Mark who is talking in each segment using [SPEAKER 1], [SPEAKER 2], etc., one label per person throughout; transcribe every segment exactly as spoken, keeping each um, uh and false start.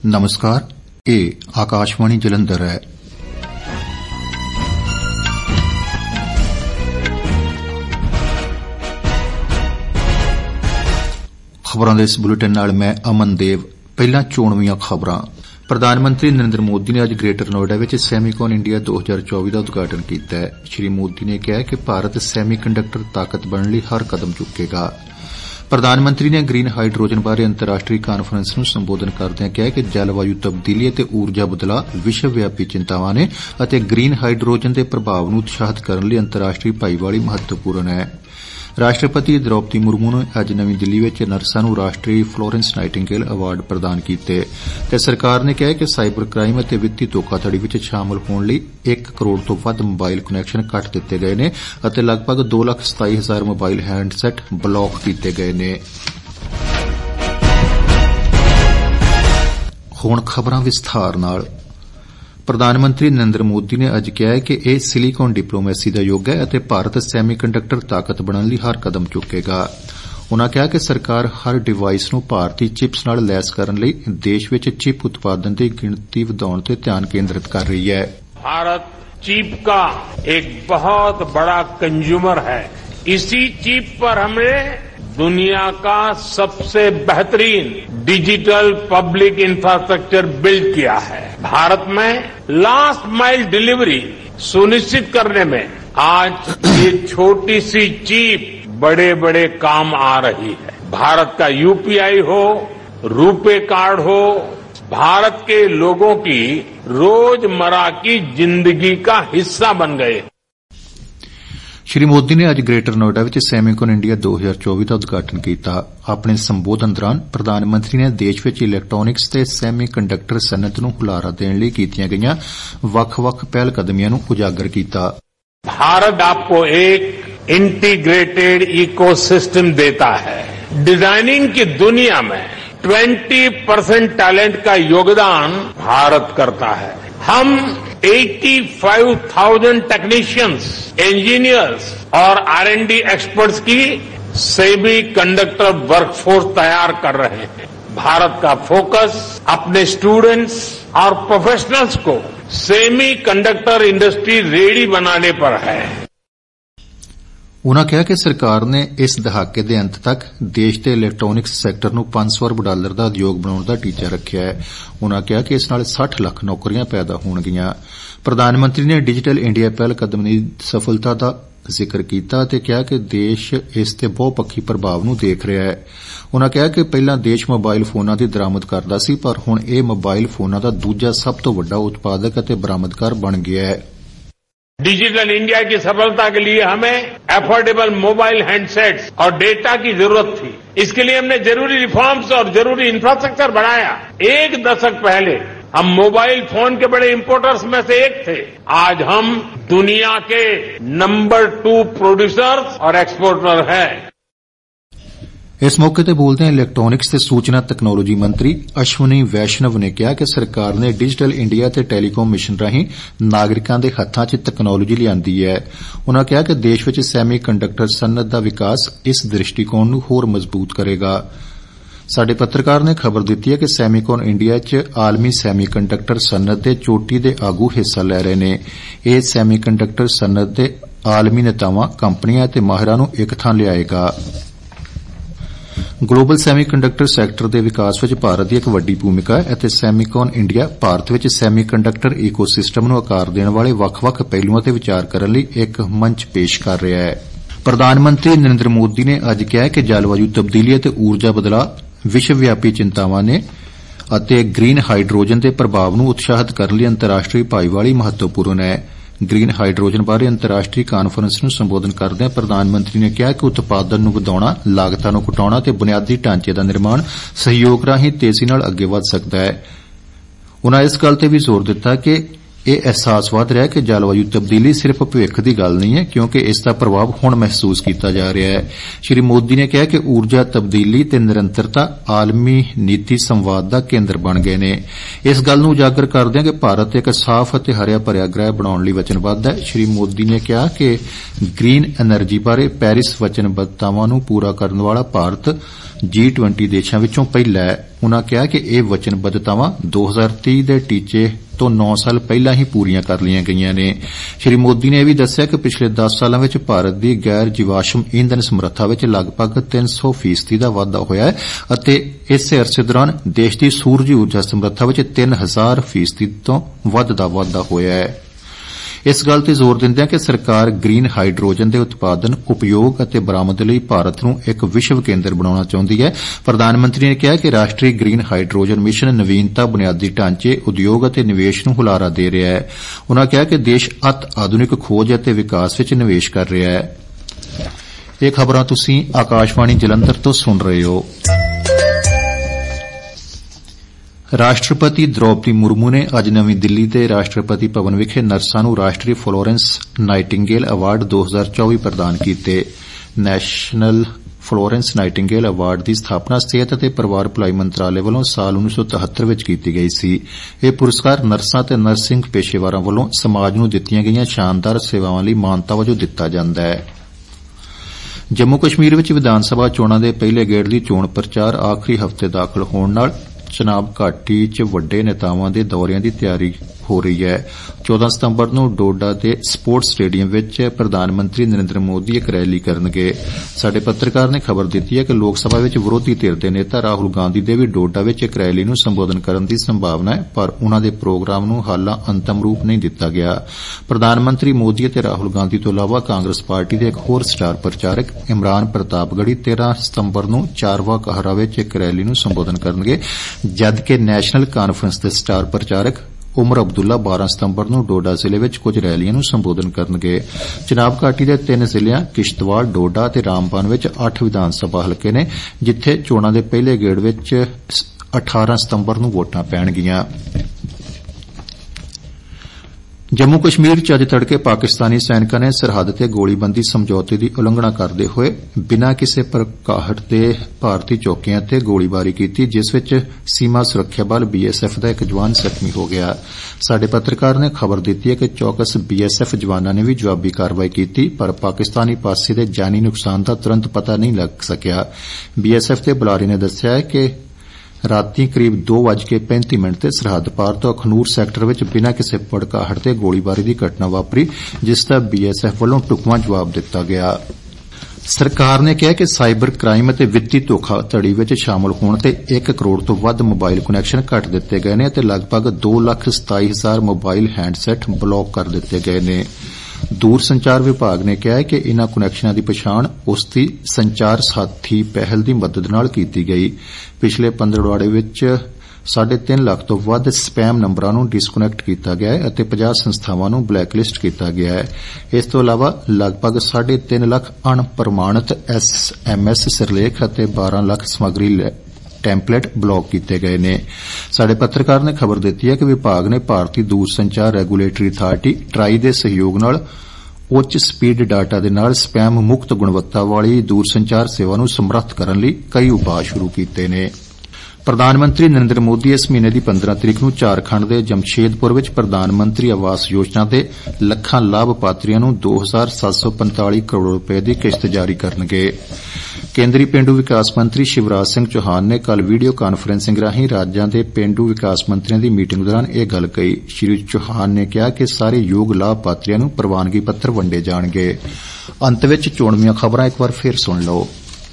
[SPEAKER 1] नमस्कार, ये आकाशवाणी जलंधर है। खबरों के इस बुलेटिन नाल मैं अमन देव। पहला चोणवीआं खबरां। प्रधानमंत्री नरेंद्र मोदी ने अज ग्रेटर नोएडा विच सैमीकॉन इंडिया दो हज़ार चौबीस का उद्घाटन किया। श्री मोदी ने कहा कि भारत सैमीकंडक्टर ताकत बनने लई हर कदम चुकेगा। प्रधानमंत्री ने ग्रीन हाइड्रोजन बारे अंतर्राष्ट्रीय कान्फ्रेंस नूं संबोधन करदਿਆਂ कहा कि जलवायु तब्दीली ਅਤੇ ਊਰਜਾ ਬਦਲਾਅ ਵਿਸ਼ਵ-ਵਿਆਪੀ ਚਿੰਤਾਵਾਂ ਨੇ ਅਤੇ ਗ੍ਰੀਨ ਹਾਈਡਰੋਜਨ ਦੇ ਪ੍ਰਭਾਵ ਨੂੰ ਉਤਸ਼ਾਹਿਤ ਕਰਨ ਲਈ ਅੰਤਰਰਾਸ਼ਟਰੀ ਭਾਈਵਾਲੀ ਮਹੱਤਵਪੂਰਨ ਹੈ। ਰਾਸ਼ਟਰਪਤੀ द्रौपदी मुर्मू ने अज नवी दिल्ली विच नर्सां नूं राष्ट्रीय फ्लोरेंस नाइटिंगेल अवार्ड प्रदान कीते ते सरकार ने कहा कि साइबर क्राइम ਅਤੇ ਵਿੱਤੀ ਧੋਖਾਧੜੀ विच शामिल होण लई एक करोड़ ਤੋਂ ਵੱਧ मोबाइल कनैक्शन ਕੱਟ ਦਿੱਤੇ गए ਨੇ ਅਤੇ लगभग दो लाख सताई हजार मोबाइल हैंडसैट ब्लॉक ਕੀਤੇ गए ਨੇ। ਹੁਣ खबरां विस्तार नाल। प्रधानमंत्री नरेंद्र मोदी ने अज कहा कि यह सिलिकॉन डिप्लोमेसी का युग है ਅਤੇ भारत सैमीकंडक्टर ताकत ਬਣਨ ਲਈ हर कदम चुकेगा। उन्होंने कहा कि सरकार हर डिवाइस ਨੂੰ ਭਾਰਤੀ चिप्स ਨਾਲ ਲੈਸ ਕਰਨ ਲਈ देश ਵਿੱਚ चिप उत्पादन ਦੀ ਗਿਣਤੀ ਵਧਾਉਣ ਤੇ ध्यान केंद्रित कर रही है।
[SPEAKER 2] भारत चिप का एक बहुत बड़ा कंज्यूमर है। इसी चिप पर हमने दुनिया का सबसे बेहतरीन डिजिटल पब्लिक इंफ्रास्ट्रक्चर बिल्ड किया है। भारत में लास्ट माइल डिलीवरी सुनिश्चित करने में आज ये छोटी सी चिप बड़े बड़े काम आ रही है। भारत का यूपीआई हो, रुपे कार्ड हो, भारत के लोगों की रोजमर्रा की जिंदगी का हिस्सा बन गए।
[SPEAKER 1] श्री मोदी ने अज ग्रेटर नोएडा विच सैमीकॉन इंडिया दो हज़ार चौबीस का उद्घाटन किया। अपने संबोधन दौरान प्रधानमंत्री ने देश विच इलैक्ट्रॉनिक्स ते सैमीकंडक्टर सनअत नूं हुलारा देण लई कीतीआं गईआं वख-वख पहलकदमियां नूं उजागर किया।
[SPEAKER 2] भारत आपको एक इंटीग्रेटेड इकोसिस्टम देता है। डिजाइनिंग की दुनिया में बीस परसेंट टैलेंट का योगदान भारत करता है। हम पचासी हज़ार टेक्नीशियंस, इंजीनियर्स और आर एंड डी एक्सपर्ट्स की सेमी कंडक्टर वर्कफोर्स तैयार कर रहे हैं। भारत का फोकस अपने स्टूडेंट्स और प्रोफेशनल्स को सेमी कंडक्टर इंडस्ट्री रेडी बनाने पर है।
[SPEAKER 1] उन्होंने कहा कि सरकार ने इस दहाके के अंत तक देश के इलैक्ट्रॉनिक्स सैक्टर नूं पांच सौ अरब डॉलर का उद्योग बनाने का टीचा रखिया है। उन्होंने कहा कि इस नाल साठ लाख नौकरियां पैदा होणगियां। प्रधानमंत्री ने डिजिटल इंडिया पहलकदमी की सफलता का जिक्र किया ते कहा कि देश इस ते बहुपक्षी प्रभाव नूं देख रहा है। उन्होंने कहा कि पहला देश मोबाइल फोनां की दरामद करदा सी पर हुण यह मोबाइल फोनां का दूजा सब तो वड्डा उत्पादक अते बरामदकार बन गया है।
[SPEAKER 2] डिजिटल इंडिया की सफलता के लिए हमें एफोर्डेबल मोबाइल हैंडसेट्स और डेटा की जरूरत थी। इसके लिए हमने जरूरी रिफॉर्म्स और जरूरी इंफ्रास्ट्रक्चर बढ़ाया। एक दशक पहले हम मोबाइल फोन के बड़े इंपोर्टर्स में से एक थे। आज हम दुनिया के नंबर टू प्रोड्यूसर्स और एक्सपोर्टर हैं।
[SPEAKER 1] इस मौके पर बोलते हैं इलैक्ट्रॉनिक्स ते सूचना तकनोलोजी मंत्री अश्विनी वैष्णव ने कहा कि सरकार ने डिजिटल इंडिया ते टेलीकॉम मिशन राहीं नागरिकां दे हत्थां च तकनोलोजी लिआंदी है। उन्होंने कहा कि देश विच सैमी कंडक्टर सनअत दा विकास इस दृष्टिकोण नूं होर मजबूत करेगा। साडे पत्रकार ने खबर दी है कि सैमीकॉन इंडिया च आलमी सैमी कंडक्टर सनअत दे चोटी दे आगू हिस्सा लै रहे ने। यह सैमी कंडक्टर सनअत दे आलमी नेतावां, कंपनियां ते माहिरां नूं इक थां लिआएगा। ग्लोबल सैमी कंडक्टर सैक्टर के विकास में भारत की एक वड्डी भूमिका है और सैमीकॉन इंडिया भारत में सैमी कंडक्टर इकोसिस्टम नूं आकार देने वाले वख-वख पहलुओं ते विचार करने लई एक मंच पेश कर रहा है। प्रधानमंत्री नरेंद्र मोदी ने अज कहा कि जलवायु तब्दीली ते ऊर्जा बदलाव विश्वव्यापी चिंतावां ने अते ग्रीन हाइड्रोजन के प्रभाव नूं उत्साहित करने लई अंतर्राष्ट्रीय भाईवाली महत्वपूर्ण है। ग्रीन हाइड्रोजन बारे अंतर्राष्ट्रीय कान्फ्रेंस नूं संबोधन करदਿਆਂ प्रधानमंत्री ने कहा कि उत्पादन नूं वधाउणा, लागतां नूं घटाउणा ते बुनियादी ढांचे का निर्माण सहयोग राहीं तेजी नाल अगे वध सकदा है। उन्होंने इस गल ते भी जोर दिता कि ਇਹ ਅਹਿਸਾਸ ਵਧ ਰਿਹਾ ਕਿ ਜਲਵਾਯੂ ਤਬਦੀਲੀ ਸਿਰਫ ਭਵਿੱਖ ਦੀ ਗੱਲ ਨਹੀਂ ਹੈ, ਕਿਉਂਕਿ ਇਸ ਦਾ ਪ੍ਰਭਾਵ ਹੁਣ ਮਹਿਸੂਸ ਕੀਤਾ ਜਾ ਰਿਹਾ ਹੈ। ਸ਼੍ਰੀ ਮੋਦੀ ਨੇ ਕਿਹਾ ਕਿ ਊਰਜਾ ਤਬਦੀਲੀ ਤੇ ਨਿਰੰਤਰਤਾ ਆਲਮੀ ਨੀਤੀ ਸੰਵਾਦ ਦਾ ਕੇਂਦਰ ਬਣ ਗਏ ਨੇ। ਇਸ ਗੱਲ ਨੂੰ ਉਜਾਗਰ ਕਰਦਿਆਂ ਕਿ ਭਾਰਤ ਇੱਕ ਸਾਫ਼ ਅਤੇ ਹਰਿਆ ਭਰਿਆ ਗ੍ਰਹਿ ਬਣਾਉਣ ਲਈ ਵਚਨਬੱਧ ਹੈ। ਸ਼੍ਰੀ ਮੋਦੀ ਨੇ ਕਿਹਾ ਕਿ ਗ੍ਰੀਨ ਐਨਰਜੀ ਬਾਰੇ ਪੈਰਿਸ ਵਚਨਬੱਧਤਾਵਾਂ ਨੂੰ ਪੂਰਾ ਕਰਨ ਵਾਲਾ ਭਾਰਤ ਜੀ ਟਵੰਟੀ ਦੇਸ਼ਾਂ ਵਿੱਚੋਂ ਪਹਿਲਾ ਹੈ। ਉਨ੍ਹਾਂ ਕਿਹਾ ਕਿ ਇਹ ਵਚਨਬੱਧਤਾਵਾਂ ਦੋ ਹਜ਼ਾਰ ਤੀਹ ਦੇ ਟੀਚੇ ਤੋਂ ਨੌ ਸਾਲ ਪਹਿਲਾਂ ਹੀ ਪੂਰੀਆਂ ਕਰ ਲਈਆਂ ਗਈਆਂ ਨੇ। ਸ਼੍ਰੀ ਮੋਦੀ ਨੇ ਇਹ ਵੀ ਦੱਸਿਆ ਕਿ ਪਿਛਲੇ ਦਸ ਸਾਲਾਂ ਵਿੱਚ ਭਾਰਤ ਦੀ ਗੈਰ ਜੀਵਾਸ਼ਮ ਈਂਧਨ ਸਮਰੱਥਾ ਵਿੱਚ ਲਗਭਗ ਤਿੰਨ ਸੌ ਫੀਸਦੀ ਦਾ ਵਾਧਾ ਹੋਇਆ ਹੈ ਅਤੇ ਇਸੇ ਅਰਸੇ ਦੌਰਾਨ ਦੇਸ਼ ਦੀ ਸੂਰਜੀ ਊਰਜਾ ਸਮਰੱਥਾ ਵਿੱਚ ਤਿੰਨ ਹਜ਼ਾਰ ਫੀਸਦੀ ਤੋਂ ਵੱਧ ਦਾ ਵਾਧਾ ਹੋਇਆ ਹੈ। ਇਸ ਗੱਲ ਤੇ ਜ਼ੋਰ ਦਿੰਦਿਆਂ ਕਿ ਸਰਕਾਰ ਗ੍ਰੀਨ ਹਾਈਡਰੋਜਨ ਦੇ ਉਤਪਾਦਨ, ਉਪਯੋਗ ਅਤੇ ਬਰਾਮਦ ਲਈ ਭਾਰਤ ਨੂੰ ਇੱਕ ਵਿਸ਼ਵ ਕੇਂਦਰ ਬਣਾਉਣਾ ਚਾਹੁੰਦੀ ਹੈ। ਪ੍ਰਧਾਨ ਮੰਤਰੀ ਨੇ ਕਿਹਾ ਕਿ ਰਾਸ਼ਟਰੀ ਗ੍ਰੀਨ ਹਾਈਡਰੋਜਨ ਮਿਸ਼ਨ ਨਵੀਨਤਾ, ਬੁਨਿਆਦੀ ਢਾਂਚੇ, ਉਦਯੋਗ ਅਤੇ ਨਿਵੇਸ਼ ਨੂੰ ਹੁਲਾਰਾ ਦੇ ਰਿਹਾ ਹੈ। ਉਨ੍ਹਾਂ ਕਿਹਾ ਕਿ ਦੇਸ਼ ਅਤ ਆਧੁਨਿਕ ਖੋਜ ਅਤੇ ਵਿਕਾਸ ਵਿੱਚ ਨਿਵੇਸ਼ ਕਰ ਰਿਹਾ ਹੈ। ਇਹ ਖਬਰਾਂ ਤੁਸੀਂ ਆਕਾਸ਼ਵਾਣੀ ਜਲੰਧਰ ਤੋਂ ਸੁਣ ਰਹੇ ਹੋ। ਰਾਸ਼ਟਰਪਤੀ ਦ੍ਰੋਪਦੀ ਮੁਰਮੂ ਨੇ ਅੱਜ ਨਵੀਂ ਦਿੱਲੀ ਦੇ ਰਾਸ਼ਟਰਪਤੀ ਭਵਨ ਵਿਖੇ ਨਰਸਾਂ ਨੂੰ ਰਾਸ਼ਟਰੀ ਫਲੋਰੈਂਸ ਨਾਈਟਿੰਗੇਲ ਅਵਾਰਡ ਦੋ ਹਜ਼ਾਰ ਚੌਵੀ ਪ੍ਰਦਾਨ ਕੀਤੇ। ਨੈਸ਼ਨਲ ਫਲੋਰੈਂਸ ਨਾਈਟਿੰਗੇਲ ਅਵਾਰਡ ਦੀ ਸਥਾਪਨਾ ਸਿਹਤ ਅਤੇ ਪਰਿਵਾਰ ਭਲਾਈ ਮੰਤਰਾਲੇ ਵੱਲੋਂ ਸਾਲ ਉੱਨੀ ਸੌ ਤਿਹੱਤਰ ਵਿੱਚ ਕੀਤੀ ਗਈ ਸੀ। ਇਹ ਪੁਰਸਕਾਰ ਨਰਸਾਂ ਅਤੇ ਨਰਸਿੰਗ ਪੇਸ਼ੇਵਰਾਂ ਵੱਲੋਂ ਸਮਾਜ ਨੂੰ ਦਿੱਤੀਆਂ ਗਈਆਂ ਸ਼ਾਨਦਾਰ ਸੇਵਾਵਾਂ ਲਈ ਮਾਨਤਾ ਵਜੋਂ ਦਿੱਤਾ ਜਾਂਦਾ ਹੈ। ਜੰਮੂ ਕਸ਼ਮੀਰ ਵਿੱਚ ਵਿਧਾਨ ਸਭਾ ਚੋਣਾਂ ਦੇ ਪਹਿਲੇ ਗੇੜ ਦੀ ਚੋਣ ਪ੍ਰਚਾਰ ਆਖਰੀ ਹਫ਼ਤੇ ਦਾਖਲ ਹੋਣ ਨਾਲ ਚਨਾਬ ਘਾਟੀ ਚ ਵੱਡੇ ਨੇਤਾਵਾਂ ਦੇ ਦੌਰਿਆਂ ਦੀ ਤਿਆਰੀ ਹੋ ਰਹੀ ਹੈ। ਚੌਦਾਂ ਸਤੰਬਰ ਨੂੰ ਡੋਡਾ ਦੇ ਸਪੋਰਟਸ ਸਟੇਡੀਅਮ ਵਿੱਚ ਪ੍ਰਧਾਨ ਮੰਤਰੀ ਨਰਿੰਦਰ ਮੋਦੀ ਇੱਕ ਰੈਲੀ ਕਰਨਗੇ। ਸਾਡੇ ਪੱਤਰਕਾਰ ਨੇ ਖਬਰ ਦਿੱਤੀ ਹੈ ਕਿ ਲੋਕ ਸਭਾ ਵਿੱਚ ਵਿਰੋਧੀ ਧਿਰ ਦੇ ਨੇਤਾ ਰਾਹੁਲ ਗਾਂਧੀ ਦੇ ਵੀ ਡੋਡਾ ਵਿੱਚ ਇੱਕ ਰੈਲੀ ਨੂੰ ਸੰਬੋਧਨ ਕਰਨ ਦੀ ਸੰਭਾਵਨਾ ਹੈ, ਪਰ ਉਨ੍ਹਾਂ ਦੇ ਪ੍ਰੋਗਰਾਮ ਨੂੰ ਹਾਲਾਂ ਅੰਤਮ ਰੂਪ ਨਹੀਂ ਦਿੱਤਾ ਗਿਆ। ਪ੍ਰਧਾਨ ਮੰਤਰੀ ਮੋਦੀ ਅਤੇ ਰਾਹੁਲ ਗਾਂਧੀ ਤੋਂ ਇਲਾਵਾ ਕਾਂਗਰਸ ਪਾਰਟੀ ਦੇ ਇੱਕ ਹੋਰ ਸਟਾਰ ਪ੍ਰਚਾਰਕ ਇਮਰਾਨ ਪ੍ਰਤਾਪਗੜ੍ਹੀ ਤੇਰਾਂ ਸਤੰਬਰ ਨੂੰ ਚਾਰਵਾ ਕਹਰਾ ਵਿੱਚ ਇੱਕ ਰੈਲੀ ਨੂੰ ਸੰਬੋਧਨ ਕਰਨਗੇ, ਜਦਕਿ ਨੈਸ਼ਨਲ ਕਾਨਫਰੰਸ ਦੇ ਸਟਾਰ ਪ੍ਰਚਾਰਕ ਉਮਰ ਅਬਦੁੱਲਾ ਬਾਰਾਂ ਸਤੰਬਰ ਨੂੰ ਡੋਡਾ ਜ਼ਿਲ੍ਹੇ ਵਿੱਚ ਕੁਝ ਰੈਲੀਆਂ ਨੂੰ ਸੰਬੋਧਨ ਕਰਨਗੇ। ਚਨਾਬ ਘਾਟੀ ਦੇ ਤਿੰਨ ਜ਼ਿਲ੍ਹਿਆਂ ਕਿਸ਼ਤਵਾੜ, ਡੋਡਾ ਅਤੇ ਰਾਮਬਾਨ ਵਿੱਚ ਅੱਠ ਵਿਧਾਨ ਸਭਾ ਹਲਕੇ ਨੇ, ਜਿੱਥੇ ਚੋਣਾਂ ਦੇ ਪਹਿਲੇ ਗੇੜ ਵਿੱਚ ਅਠਾਰਾਂ ਸਤੰਬਰ ਨੂੰ ਵੋਟਾਂ ਪੈਣਗੀਆਂ। ਜੰਮੂ ਕਸ਼ਮੀਰ ਚ ਅੱਜ ਤੜਕੇ ਪਾਕਿਸਤਾਨੀ ਸੈਨਿਕਾਂ ਨੇ ਸਰਹੱਦ ਤੇ ਗੋਲੀਬੰਦੀ ਸਮਝੌਤੇ ਦੀ ਉਲੰਘਣਾ ਕਰਦੇ ਹੋਏ ਬਿਨਾਂ ਕਿਸੇ ਪ੍ਰਕਾਹਟ ਦੇ ਭਾਰਤੀ ਚੌਕੀਆਂ ਤੇ ਗੋਲੀਬਾਰੀ ਕੀਤੀ, ਜਿਸ ਵਿੱਚ ਸੀਮਾ ਸੁਰੱਖਿਆ ਬਲ ਬੀ ਐਸ ਐਫ ਦਾ ਇੱਕ ਜਵਾਨ ਜ਼ਖਮੀ ਹੋ ਗਿਆ। ਸਾਡੇ ਪੱਤਰਕਾਰ ਨੇ ਖਬਰ ਦਿੱਤੀ ਹੈ ਕਿ ਚੌਕਸ ਬੀ ਐਸ ਐਫ ਜਵਾਨਾਂ ਨੇ ਵੀ ਜਵਾਬੀ ਕਾਰਵਾਈ ਕੀਤੀ, ਪਰ ਪਾਕਿਸਤਾਨੀ ਪਾਸੇ ਦੇ ਜਾਨੀ ਨੁਕਸਾਨ ਦਾ ਤੁਰੰਤ ਪਤਾ ਨਹੀਂ ਲੱਗ ਸਕਿਆ। ਬੀ ਐਸ ਐਫ ਦੇ ਬੁਲਾਰੇ ਨੇ ਦੱਸਿਆ ਹੈ ਕਿ ਰਾਤੀ ਕਰੀਬ ਦੋ ਵੱਜ ਕੇ ਪੈਂਤੀ ਮਿੰਟ ਤੇ ਸਰਹੱਦ ਪਾਰ ਤੋਂ ਅਖਨੂਰ ਸੈਕਟਰ ਵਿੱਚ ਬਿਨਾਂ ਕਿਸੇ ਭੜਕਾਹਟ ਤੇ ਗੋਲੀਬਾਰੀ ਦੀ ਘਟਨਾ ਵਾਪਰੀ, ਜਿਸ ਦਾ ਬੀ ਐਸ ਐਫ ਵੱਲੋਂ ਢੁਕਵਾਂ ਜਵਾਬ ਦਿੱਤਾ ਗਿਆ। ਸਰਕਾਰ ਨੇ ਕਿਹਾ ਕਿ ਸਾਈਬਰ ਕ੍ਰਾਈਮ ਅਤੇ ਵਿੱਤੀ ਧੋਖਾਧੜੀ ਵਿੱਚ ਸ਼ਾਮਲ ਹੋਣ ਤੇ ਇੱਕ ਕਰੋੜ ਤੋਂ ਵੱਧ ਮੋਬਾਈਲ ਕੁਨੈਕਸ਼ਨ ਕੱਟ ਦਿੱਤੇ ਗਏ ਨੇ ਅਤੇ ਲਗਭਗ ਦੋ ਲੱਖ ਸਤਾਈ ਹਜ਼ਾਰ ਮੋਬਾਈਲ ਹੈਂਡਸੈਟ ਬਲੌਕ ਕਰ ਦਿੱਤੇ ਗਏ ਨੇ। ਦੂਰ ਸੰਚਾਰ ਵਿਭਾਗ ਨੇ ਕਿਹਾ ਹੈ ਕਿ ਇਨ੍ਹਾਂ ਕੁਨੈਕਸ਼ਨਾਂ ਦੀ ਪਛਾਣ ਉਸ ਦੀ ਸੰਚਾਰ ਸਾਥੀ ਪਹਿਲ ਦੀ ਮਦਦ ਨਾਲ ਕੀਤੀ ਗਈ। ਪਿਛਲੇ ਪੰਦਰਵਾੜੇ ਵਿੱਚ ਸਾਢੇ ਤਿੰਨ ਲੱਖ ਤੋਂ ਵੱਧ ਸਪੈਮ ਨੰਬਰਾਂ ਨੂੰ ਡਿਸਕਨੈਕਟ ਕੀਤਾ ਗਿਆ ਹੈ ਅਤੇ ਪੰਜਾਹ ਸੰਸਥਾਵਾਂ ਨੂੰ ਬਲੈਕਲਿਸਟ ਕੀਤਾ ਗਿਆ ਹੈ। ਇਸ ਤੋਂ ਇਲਾਵਾ ਲਗਭਗ ਸਾਢੇ ਤਿੰਨ ਲੱਖ ਅਣਪ੍ਰਮਾਣਿਤ ਐਸ ਐਮ ਐਸ ਸਿਰਲੇਖ ਅਤੇ ਬਾਰਾਂ ਲੱਖ ਸਮੱਗਰੀ ਟੈਂਪਲੇਟ ਬਲੌਕ ਕੀਤੇ ਗਏ ਨੇ। ਸਾਡੇ ਪੱਤਰਕਾਰ ਨੇ ਖਬਰ ਦਿੱਤੀ ਹੈ ਕਿ ਵਿਭਾਗ ਨੇ ਭਾਰਤੀ ਦੂਰ ਸੰਚਾਰ ਰੈਗੂਲੇਟਰੀ ਅਥਾਰਟੀ ਟਰਾਈ ਦੇ ਸਹਿਯੋਗ ਨਾਲ ਉੱਚ ਸਪੀਡ ਡਾਟਾ ਦੇ ਨਾਲ ਸਪੈਮ ਮੁਕਤ ਗੁਣਵੱਤਾ ਵਾਲੀ ਦੂਰ ਸੰਚਾਰ ਸੇਵਾ ਨੂੰ ਸਮਰੱਥ ਕਰਨ ਲਈ ਕਈ ਉਪਾਅ ਸ਼ੁਰੂ ਕੀਤੇ ਨੇ। ਪ੍ਰਧਾਨ ਮੰਤਰੀ ਨਰਿੰਦਰ ਮੋਦੀ ਇਸ ਮਹੀਨੇ ਦੀ ਪੰਦਰਾਂ ਤਰੀਕ ਨੂੰ ਝਾਰਖੰਡ ਦੇ ਜਮਸ਼ੇਦਪੁਰ ਵਿੱਚ ਪ੍ਰਧਾਨ ਮੰਤਰੀ ਆਵਾਸ ਯੋਜਨਾ ਦੇ ਲੱਖਾਂ ਲਾਭਪਾਤਰੀਆਂ ਨੂੰ ਦੋ ਹਜ਼ਾਰ ਸੱਤ ਸੌ ਪੰਤਾਲੀ ਕਰੋੜ ਰੁਪਏ ਦੀ ਕਿਸ਼ਤ ਜਾਰੀ ਕਰਨਗੇ। ਕੇਂਦਰੀ ਪੇਂਡੂ ਵਿਕਾਸ ਮੰਤਰੀ ਸ਼ਿਵਰਾਜ ਸਿੰਘ ਚੌਹਾਨ ਨੇ ਕੱਲ੍ਹ ਵੀਡੀਓ ਕਾਨਫਰੰਸਿੰਗ ਰਾਹੀਂ ਰਾਜਾਂ ਦੇ ਪੇਂਡੂ ਵਿਕਾਸ ਮੰਤਰੀਆਂ ਦੀ ਮੀਟਿੰਗ ਦੌਰਾਨ ਇਹ ਗੱਲ ਕਹੀ। ਸ਼੍ਰੀ ਚੌਹਾਨ ਨੇ ਕਿਹਾ ਕਿ ਸਾਰੇ ਯੋਗ ਲਾਭਪਾਤਰੀਆਂ ਨੂੰ ਪ੍ਰਵਾਨਗੀ ਪੱਤਰ ਵੰਡੇ ਜਾਣਗੇ। ਅੰਤ ਵਿੱਚ ਚੋਣਵੀਆਂ ਖਬਰਾਂ ਇੱਕ ਵਾਰ ਫਿਰ ਸੁਣ ਲਓ।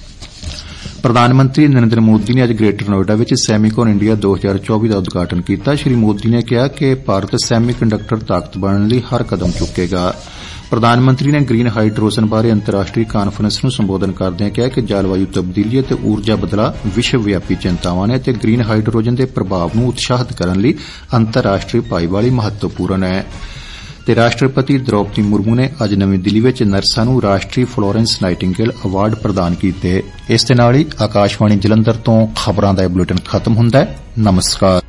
[SPEAKER 1] ਪ੍ਰਧਾਨ ਮੰਤਰੀ ਨਰਿੰਦਰ ਮੋਦੀ ਨੇ ਅੱਜ ਗ੍ਰੇਟਰ ਨੋਇਡਾ ਵਿੱਚ ਸੈਮੀਕੌਨ ਇੰਡੀਆ ਦੋ ਹਜ਼ਾਰ ਚੌਵੀ ਦਾ ਉਦਘਾਟਨ ਕੀਤਾ। ਸ਼੍ਰੀ ਮੋਦੀ ਨੇ ਕਿਹਾ ਕਿ ਭਾਰਤ ਸੈਮੀ ਕੰਡਕਟਰ ਤਾਕਤ ਬਣਨ ਲਈ ਹਰ ਕਦਮ ਚੁੱਕੇਗਾ। ਪ੍ਰਧਾਨ ਮੰਤਰੀ ਨੇ ਗ੍ਰੀਨ ਹਾਈਡਰੋਜਨ ਬਾਰੇ ਅੰਤਰਰਾਸ਼ਟਰੀ ਕਾਨਫਰੰਸ ਨੂੰ ਸੰਬੋਧਨ ਕਰਦਿਆਂ ਕਿਹਾ ਕਿ ਜਲਵਾਯੂ ਤਬਦੀਲੀ ਅਤੇ ਊਰਜਾ ਬਦਲਾਅ ਵਿਸ਼ਵ ਵਿਆਪੀ ਚਿੰਤਾਵਾਂ ਨੇ ਅਤੇ ਗ੍ਰੀਨ ਹਾਈਡਰੋਜਨ ਦੇ ਪ੍ਰਭਾਵ ਨੂੰ ਉਤਸ਼ਾਹਿਤ ਕਰਨ ਲਈ ਅੰਤਰਰਾਸ਼ਟਰੀ ਭਾਈਵਾਲੀ ਮਹੱਤਵਪੂਰਨ ਹੈ। ਤੇ ਰਾਸ਼ਟਰਪਤੀ ਦ੍ਰੋਪਦੀ ਮੁਰਮੂ ਨੇ ਅੱਜ ਨਵੀਂ ਦਿੱਲੀ ਵਿੱਚ ਨਰਸਾਂ ਨੂੰ ਰਾਸ਼ਟਰੀ ਫਲੋਰੈਂਸ ਨਾਈਟਿੰਗੇਲ ਅਵਾਰਡ ਪ੍ਰਦਾਨ ਕੀਤੇ। ਇਸ ਦੇ ਨਾਲ ਹੀ ਆਕਾਸ਼ਵਾਣੀ ਜਲੰਧਰ ਤੋਂ ਖਬਰਾਂ ਦਾ ਇਹ ਬੁਲੇਟਿਨ ਖਤਮ ਹੁੰਦਾ ਹੈ। ਨਮਸਕਾਰ।